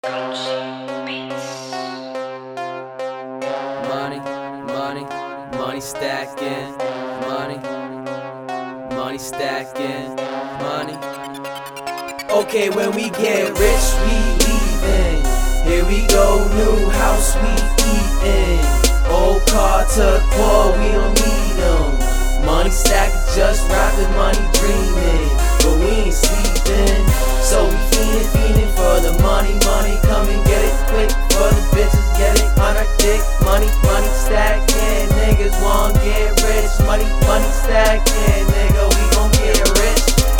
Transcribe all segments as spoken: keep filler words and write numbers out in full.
Money, money, money stacking, money, money stacking, money. Okay, when we get rich, we leaving. Here we go, new house we eating. Old car to poor, we don't need them. Money stacking, just rapping, money dreaming, but we ain't sleeping. So we fiending, fiending for the money, money. Come and get it quick for the bitches, get it on our dick. Money, money stacking, niggas want get rich. Money, money stacking, nigga, we gon' get rich.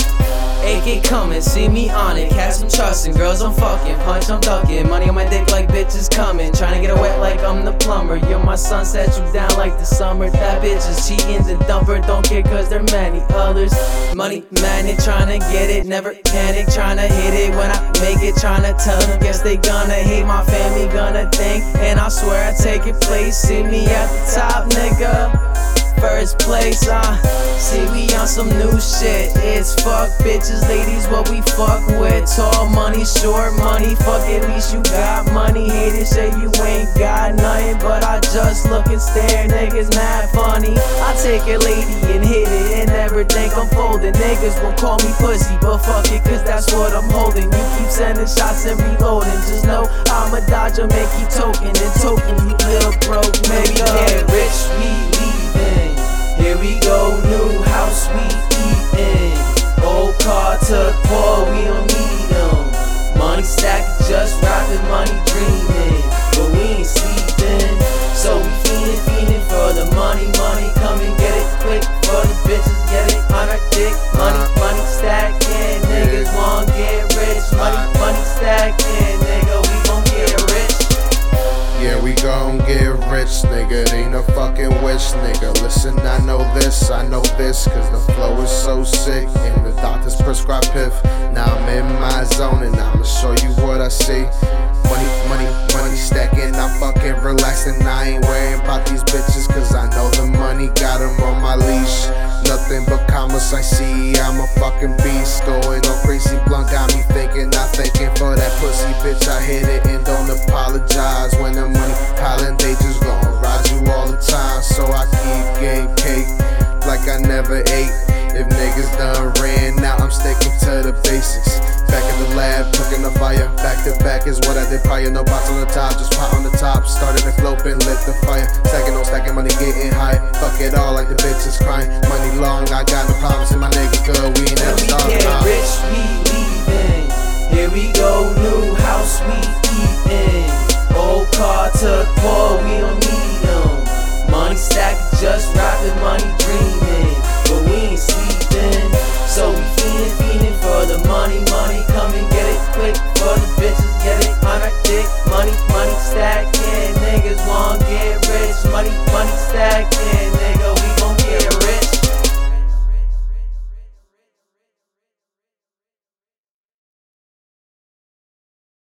A K coming, see me on it. Cats I'm trusting, girls I'm fucking, punch I'm ducking. Money on my dick like bitches coming. Tryna get it wet like I'm the plumber. You're my son, set you down like the summer. That bitch is cheating, the dumper. Don't care cause there many others. Money magnet, tryna get it, never panic. Tryna hit it when I make it. Tryna tell them, guess they gonna hate. My family gonna think, and I swear I take it place. See me at the top, nigga. First place, uh see we on some new shit. It's fuck bitches, ladies, what we fuck with. Tall money, short money, fuck at least you got money. Haters say you ain't got nothing, but I just look and stare, niggas mad funny. I take a lady and hit it and never think I'm folding. Niggas won't call me pussy, but fuck it, cause that's what I'm holding. You keep sending shots and reloading, just know I'm a dodger, make you token and token, you little broke nigga. Get rich, we leaving. Here we go, new house we eating. Old car to poor, we don't need them. Money stacking, just rapping, money dreaming, but we ain't sleeping. So we fiending, fiending for the money, money. Come and get it quick for the bitches, get it on our dick. Money, money stacking, niggas want get rich. Money, money stacking, nigga, we gon' get rich. Yeah, we gon' get rich, nigga. It ain't a fucking wish, nigga. Listen, I know this, I know this, cause the flow is so sick. And the doctors prescribe piff. Now I'm in my zone and I'ma show you what I see. Money, money, money stacking, I'm fucking relaxing. I ain't worrying about these bitches, cause I know the money got them on my leash. Nothing but commas I see, I'm a fucking beast. Going on crazy blunt, got me thinking, not thinking for that pussy bitch. I hit it and don't apologize. When the money piling, they just gon' ride you all the time. So I keep getting cake like I never ate. If niggas done ran out, I'm sticking to the basics. Back in the lab, cooking the fire. Back to back is what I did prior. No pots on the top, just pot on the top. Started it floping, lit the fire. Stacking on stacking, money getting high. Fuck it all like the bitches crying. Money long, I got no problems. And my niggas good, we ain't never When we starving. get rich, we leaving. Here we go, new house we